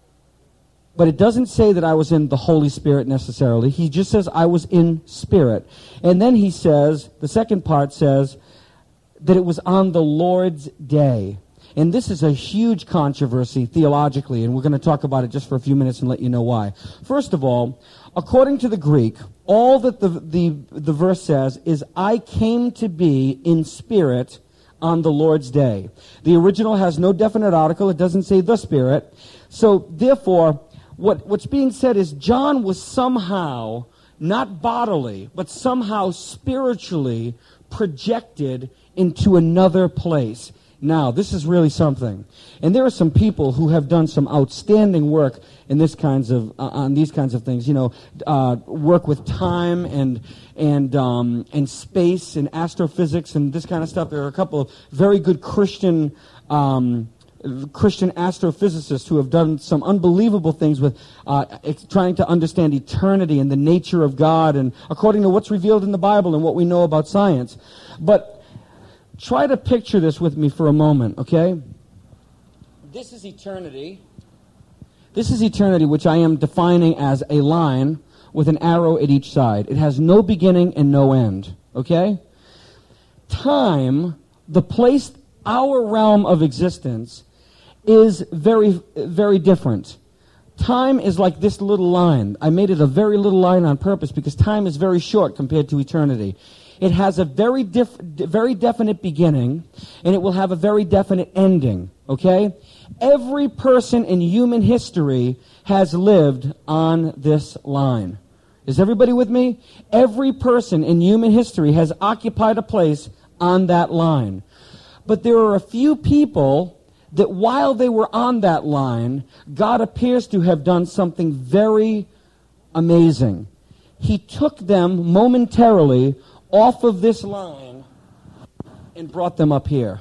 But it doesn't say that I was in the Holy Spirit necessarily. He just says I was in spirit. And then he says, the second part says, that it was on the Lord's day. And this is a huge controversy theologically, and we're going to talk about it just for a few minutes and let you know why. First of all, according to the Greek, all that the, the, the verse says is, I came to be in spirit on the Lord's day. The original has no definite article. It doesn't say the Spirit. So, therefore, what, what's being said is John was somehow, not bodily, but somehow spiritually projected into another place. Now, this is really something. And there are some people who have done some outstanding work in this kinds of uh, on these kinds of things. You know, uh, work with time and and um, and space and astrophysics and this kind of stuff. There are a couple of very good Christian um, Christian astrophysicists who have done some unbelievable things with uh, ex- trying to understand eternity and the nature of God, and according to what's revealed in the Bible and what we know about science. But try to picture this with me for a moment, okay? This is eternity. This is eternity, which I am defining as a line with an arrow at each side. It has no beginning and no end, okay? Time, the place, our realm of existence, is very, very different. Time is like this little line. I made it a very little line on purpose because time is very short compared to eternity. It has a very dif- very definite beginning, and it will have a very definite ending, okay? Every person in human history has lived on this line. Is everybody with me? Every person in human history has occupied a place on that line. But there are a few people that while they were on that line, God appears to have done something very amazing. He took them momentarily off of this line and brought them up here.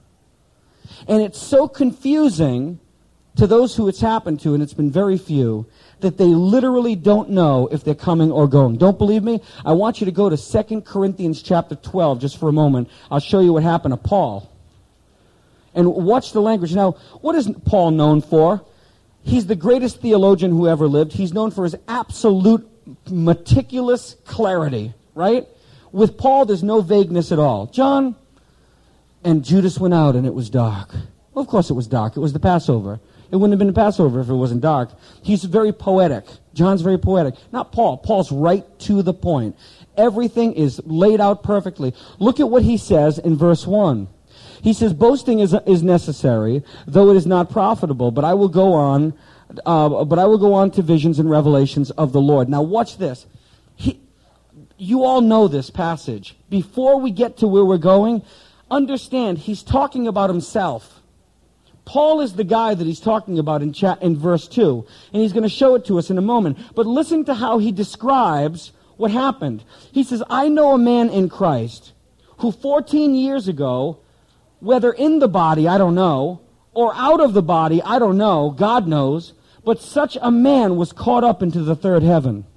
And it's so confusing to those who it's happened to, and it's been very few, that they literally don't know if they're coming or going. Don't believe me? I want you to go to Second Corinthians chapter twelve just for a moment. I'll show you what happened to Paul. And watch the language. Now, what is Paul known for? He's the greatest theologian who ever lived. He's known for his absolute meticulous clarity, right? With Paul, there's no vagueness at all. John, and Judas went out and it was dark. Well, of course it was dark. It was the Passover. It wouldn't have been the Passover if it wasn't dark. He's very poetic. John's very poetic. Not Paul. Paul's right to the point. Everything is laid out perfectly. Look at what he says in verse one. He says, boasting is, is necessary, though it is not profitable, but I will go on, uh, but I will go on to visions and revelations of the Lord. Now watch this. He, you all know this passage. Before we get to where we're going, understand he's talking about himself. Paul is the guy that he's talking about in, chat, in verse two, and he's going to show it to us in a moment. But listen to how he describes what happened. He says, I know a man in Christ who fourteen years ago, whether in the body, I don't know, or out of the body, I don't know, God knows, but such a man was caught up into the third heaven.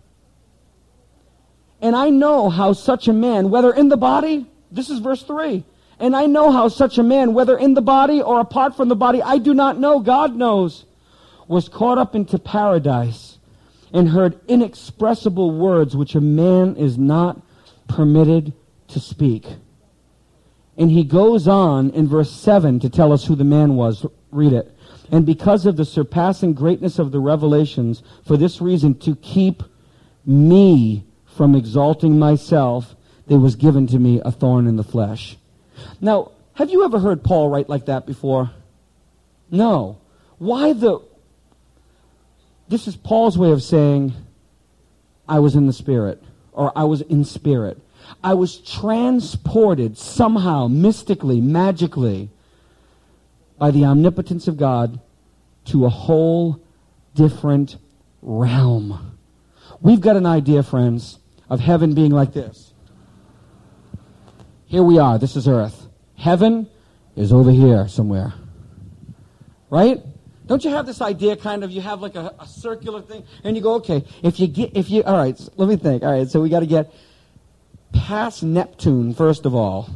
And I know how such a man, whether in the body, this is verse three, and I know how such a man, whether in the body or apart from the body, I do not know, God knows, was caught up into paradise and heard inexpressible words which a man is not permitted to speak. And he goes on in verse seven to tell us who the man was. Read it. And because of the surpassing greatness of the revelations, for this reason, to keep me from exalting myself, there was given to me a thorn in the flesh. Now, have you ever heard Paul write like that before? No. Why the... This is Paul's way of saying, I was in the Spirit, or I was in spirit. I was transported somehow, mystically, magically, by the omnipotence of God to a whole different realm. We've got an idea, friends, of heaven being like this. Here we are. This is earth. Heaven is over here somewhere. Right? Don't you have this idea kind of, you have like a, a circular thing, and you go, okay, if you get, if you, all right, so let me think. All right, so we got to get past Neptune, first of all.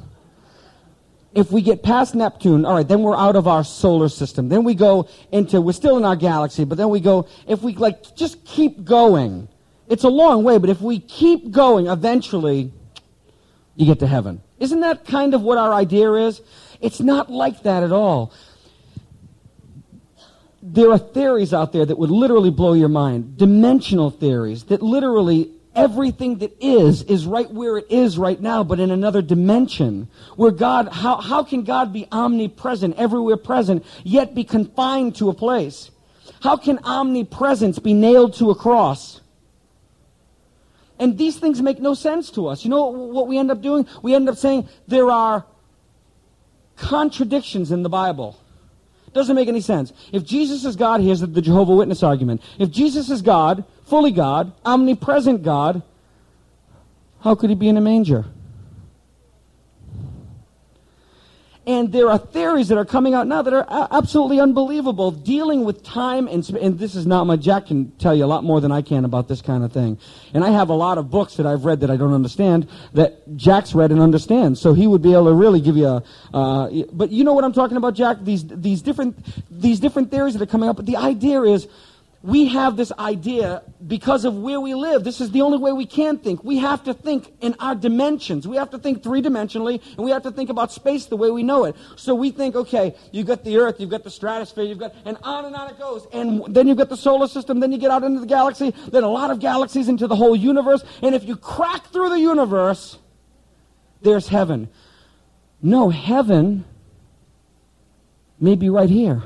If we get past Neptune, all right, then we're out of our solar system. Then we go into, we're still in our galaxy, but then we go, if we like, just keep going. It's a long way, but if we keep going, eventually, you get to heaven. Isn't that kind of what our idea is? It's not like that at all. There are theories out there that would literally blow your mind. Dimensional theories that literally everything that is, is right where it is right now, but in another dimension. Where God, how, how can God be omnipresent, everywhere present, yet be confined to a place? How can omnipresence be nailed to a cross? And these things make no sense to us. You know what we end up doing? We end up saying there are contradictions in the Bible. Doesn't make any sense. If Jesus is God, here's the, the Jehovah's Witness argument. If Jesus is God, fully God, omnipresent God, how could he be in a manger? And there are theories that are coming out now that are absolutely unbelievable, dealing with time and sp- and this is not my, Jack can tell you a lot more than I can about this kind of thing. And I have a lot of books that I've read that I don't understand that Jack's read and understands. So he would be able to really give you a, uh, but you know what I'm talking about, Jack? These, these different, these different theories that are coming up. But the idea is, we have this idea because of where we live. This is the only way we can think. We have to think in our dimensions. We have to think three-dimensionally, and we have to think about space the way we know it. So we think, okay, you've got the Earth, you've got the stratosphere, you've got, and on and on it goes. And then you've got the solar system, then you get out into the galaxy, then a lot of galaxies into the whole universe. And if you crack through the universe, there's heaven. No, heaven may be right here.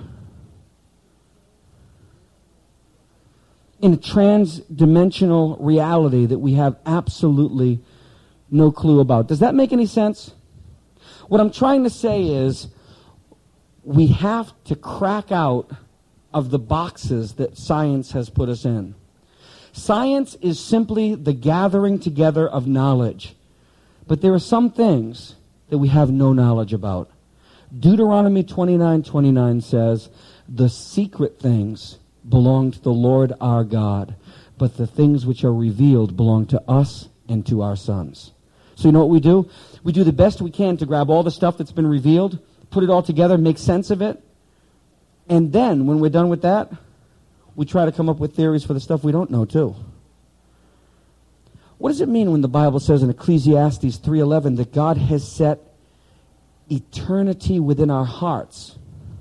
In a trans-dimensional reality that we have absolutely no clue about. Does that make any sense? What I'm trying to say is, we have to crack out of the boxes that science has put us in. Science is simply the gathering together of knowledge. But there are some things that we have no knowledge about. Deuteronomy twenty-nine twenty-nine says, "The secret things belong to the Lord our God, but the things which are revealed belong to us and to our sons." So you know what we do? We do the best we can to grab all the stuff that's been revealed, put it all together, make sense of it, and then when we're done with that, we try to come up with theories for the stuff we don't know too. What does it mean when the Bible says in Ecclesiastes three eleven that God has set eternity within our hearts?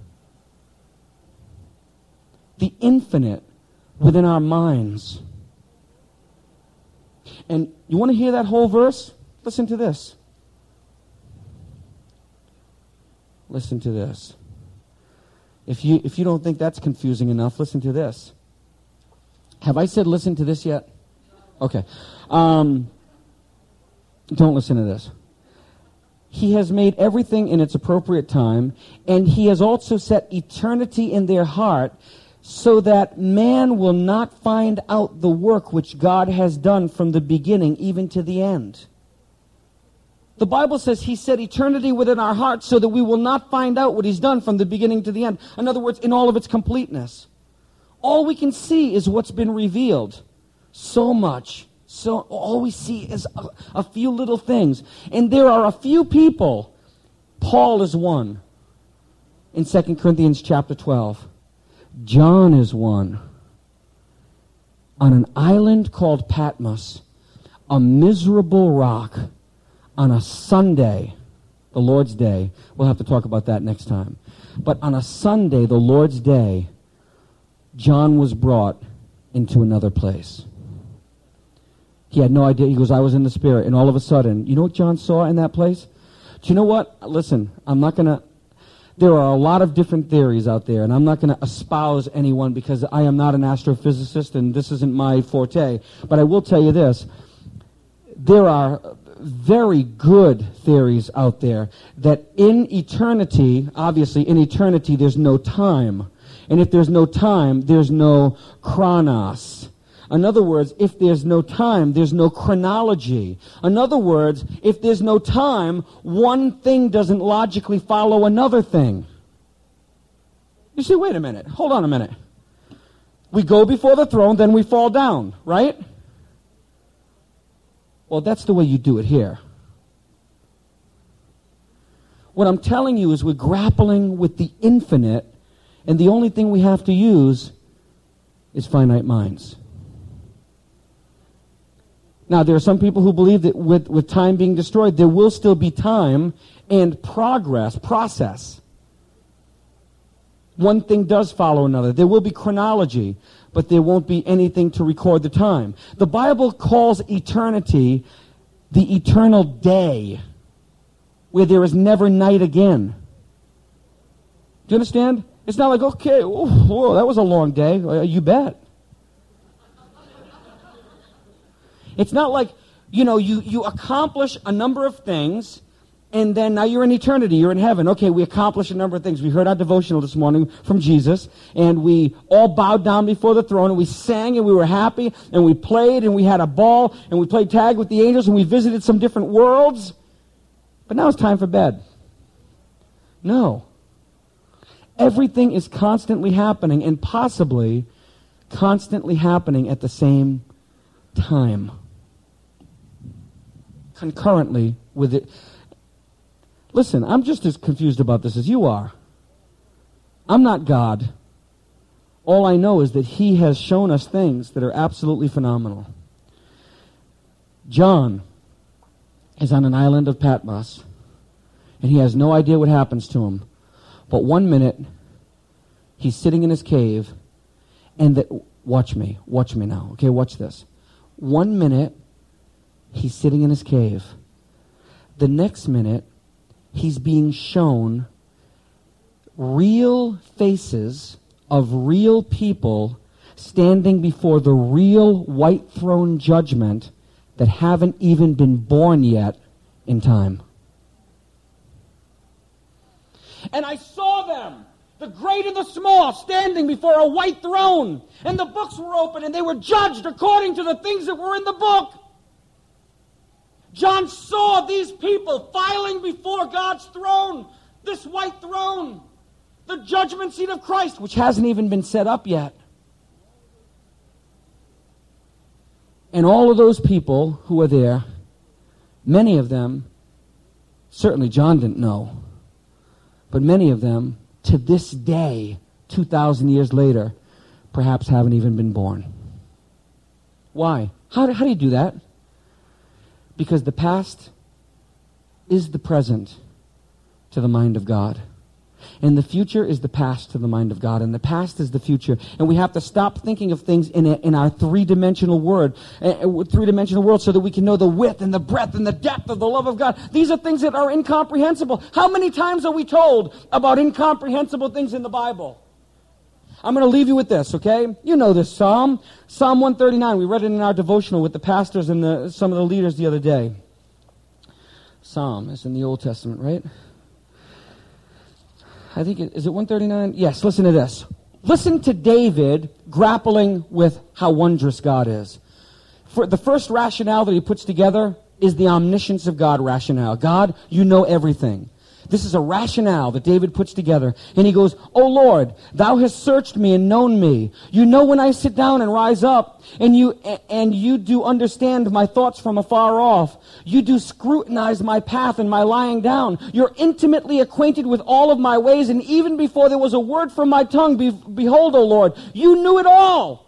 The infinite within our minds. And you want to hear that whole verse? Listen to this. Listen to this. If you if you don't think that's confusing enough, listen to this. Have I said listen to this yet? Okay. Um, don't listen to this. He has made everything in its appropriate time, and he has also set eternity in their heart, so that man will not find out the work which God has done from the beginning even to the end. The Bible says he set eternity within our hearts so that we will not find out what he's done from the beginning to the end. In other words, in all of its completeness. All we can see is what's been revealed. So much. So all we see is a, a few little things. And there are a few people. Paul is one. In Second Corinthians chapter twelve. John is one. On an island called Patmos, a miserable rock, on a Sunday, the Lord's Day. We'll have to talk about that next time. But on a Sunday, the Lord's Day, John was brought into another place. He had no idea. He goes, I was in the Spirit. And all of a sudden, you know what John saw in that place? Do you know what? Listen, I'm not going to... There are a lot of different theories out there, and I'm not going to espouse anyone because I am not an astrophysicist and this isn't my forte. But I will tell you this. There are very good theories out there that in eternity, obviously in eternity there's no time. And if there's no time, there's no chronos. In other words, if there's no time, there's no chronology. In other words, if there's no time, one thing doesn't logically follow another thing. You see, wait a minute. Hold on a minute. We go before the throne, then we fall down, right? Well, that's the way you do it here. What I'm telling you is we're grappling with the infinite, and the only thing we have to use is finite minds. Now, there are some people who believe that with, with time being destroyed, there will still be time and progress, process. One thing does follow another. There will be chronology, but there won't be anything to record the time. The Bible calls eternity the eternal day, where there is never night again. Do you understand? It's not like, okay, whoa, whoa that was a long day. Uh, you bet. It's not like, you know, you, you accomplish a number of things, and then now you're in eternity, you're in heaven. Okay, we accomplished a number of things. We heard our devotional this morning from Jesus, and we all bowed down before the throne, and we sang, and we were happy, and we played, and we had a ball, and we played tag with the angels, and we visited some different worlds. But now it's time for bed. No. Everything is constantly happening, and possibly constantly happening at the same time. Concurrently with it. Listen, I'm just as confused about this as you are. I'm not God. All I know is that he has shown us things that are absolutely phenomenal. John is on an island of Patmos, and he has no idea what happens to him. But one minute, he's sitting in his cave, and the, watch me, watch me now. Okay, watch this. One minute, he's sitting in his cave. The next minute, he's being shown real faces of real people standing before the real white throne judgment that haven't even been born yet in time. And I saw them, the great and the small, standing before a white throne. And the books were open, and they were judged according to the things that were in the book. John saw these people filing before God's throne, this white throne, the judgment seat of Christ, which hasn't even been set up yet. And all of those people who were there, many of them, certainly John didn't know, but many of them, to this day, two thousand years later, perhaps haven't even been born. Why? How do, how do you do that? Because the past is the present to the mind of God. And the future is the past to the mind of God. And the past is the future. And we have to stop thinking of things in, a, in our three-dimensional word, uh, three-dimensional world, so that we can know the width and the breadth and the depth of the love of God. These are things that are incomprehensible. How many times are we told about incomprehensible things in the Bible? I'm going to leave you with this, okay? You know this Psalm. Psalm one thirty-nine. We read it in our devotional with the pastors and the, some of the leaders the other day. Psalm is in the Old Testament, right? I think, it, is it one thirty-nine? Yes, listen to this. Listen to David grappling with how wondrous God is. For the first rationale that he puts together is the omniscience of God rationale. God, you know everything. This is a rationale that David puts together. And he goes, O Lord, thou hast searched me and known me. You know when I sit down and rise up, and you and you do understand my thoughts from afar off. You do scrutinize my path and my lying down. You're intimately acquainted with all of my ways, and even before there was a word from my tongue, be, behold, O Lord, you knew it all.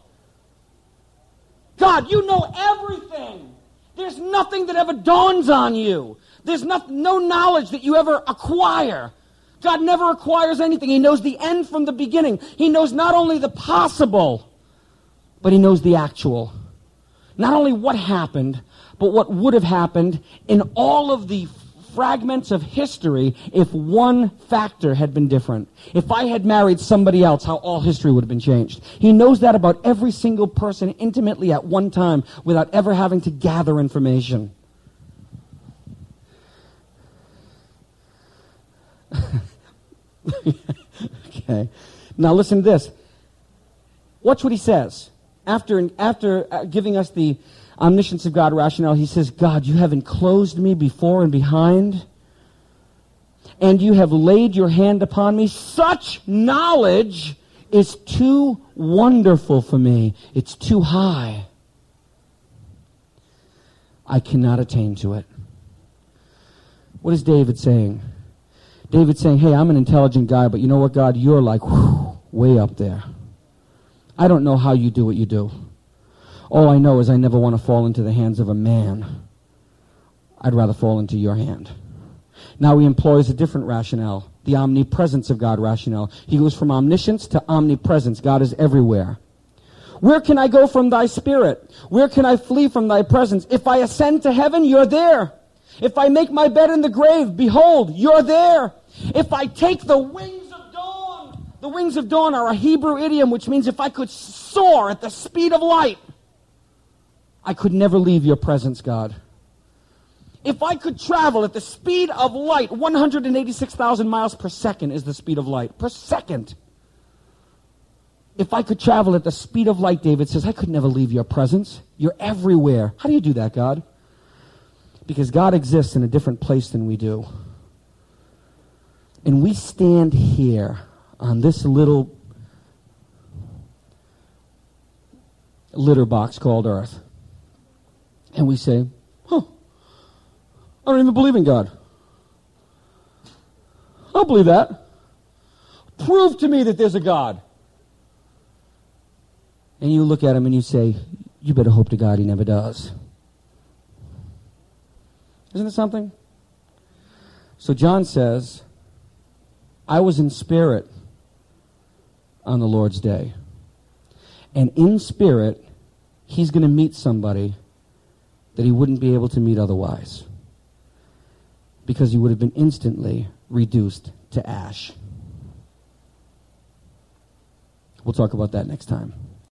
God, you know everything. There's nothing that ever dawns on you. There's no, no knowledge that you ever acquire. God never acquires anything. He knows the end from the beginning. He knows not only the possible, but he knows the actual. Not only what happened, but what would have happened in all of the fragments of history if one factor had been different. If I had married somebody else, how all history would have been changed. He knows that about every single person intimately at one time without ever having to gather information. Okay. Now listen to this. Watch what he says. After, after uh, giving us the omniscience of God rationale, he says, God, you have enclosed me before and behind, and you have laid your hand upon me. Such knowledge is too wonderful for me. It's too high. I cannot attain to it. What is David saying? David's saying, hey, I'm an intelligent guy, but you know what, God? You're like whew, way up there. I don't know how you do what you do. All I know is I never want to fall into the hands of a man. I'd rather fall into your hand. Now he employs a different rationale, the omnipresence of God rationale. He goes from omniscience to omnipresence. God is everywhere. Where can I go from thy spirit? Where can I flee from thy presence? If I ascend to heaven, you're there. If I make my bed in the grave, behold, you're there. If I take the wings of dawn, the wings of dawn are a Hebrew idiom, which means if I could soar at the speed of light, I could never leave your presence, God. If I could travel at the speed of light, one hundred eighty-six thousand miles per second is the speed of light, per second. If I could travel at the speed of light, David says, I could never leave your presence. You're everywhere. How do you do that, God? Because God exists in a different place than we do. And we stand here on this little litter box called Earth. And we say, huh, I don't even believe in God. I don't believe that. Prove to me that there's a God. And you look at him and you say, you better hope to God he never does. Isn't it something? So John says, I was in spirit on the Lord's day. And in spirit, he's going to meet somebody that he wouldn't be able to meet otherwise, because he would have been instantly reduced to ash. We'll talk about that next time.